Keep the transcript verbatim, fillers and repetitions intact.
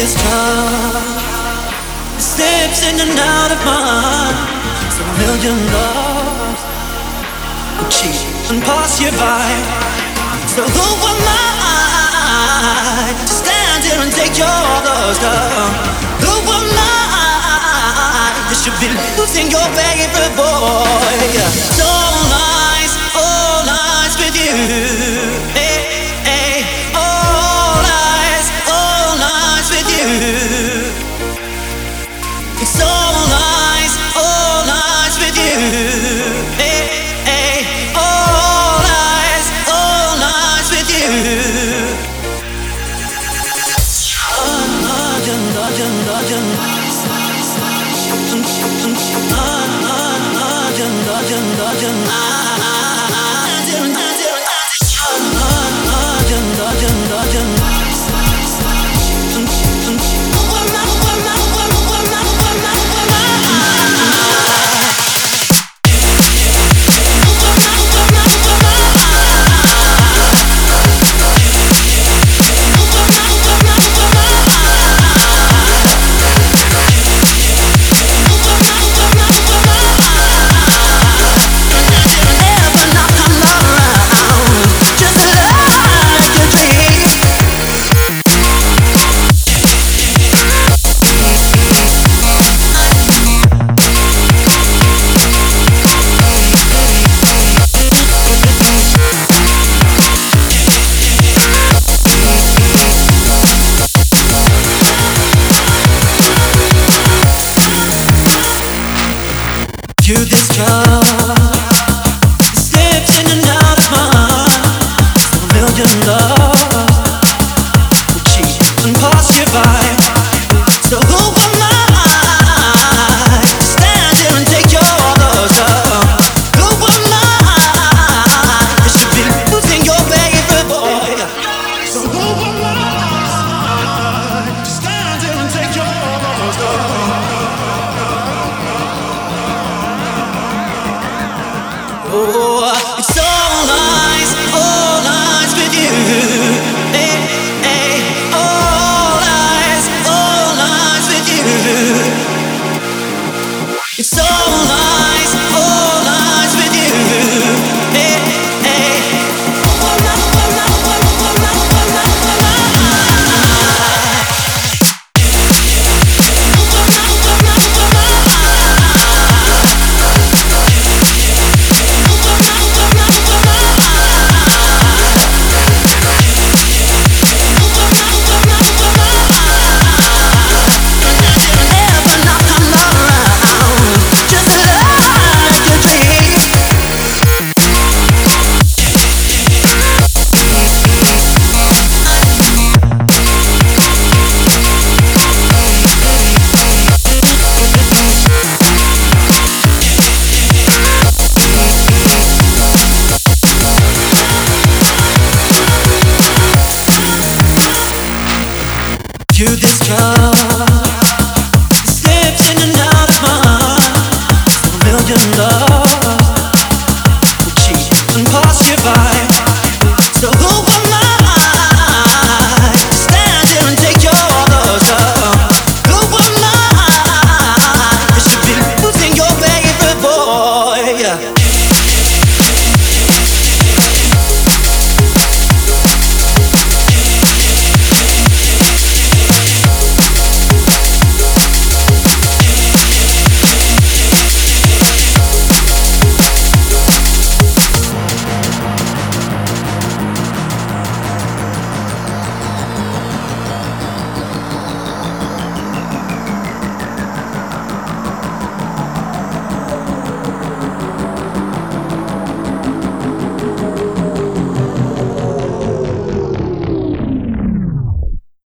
this drug. It slips in and out of mine. It's a million loves and cheat and pass you by. So who am I to stand here and take your love's down? Who am I that should be losing your favorite boy? So nice, all nice with you. Hey, hey, all nice, all nice with you. It's so nice, all nice with you. Hey, hey, all nice, all nice with you. Legend, legend, legend. Legend, legend, legend. Legend, legend, legend. You this drug.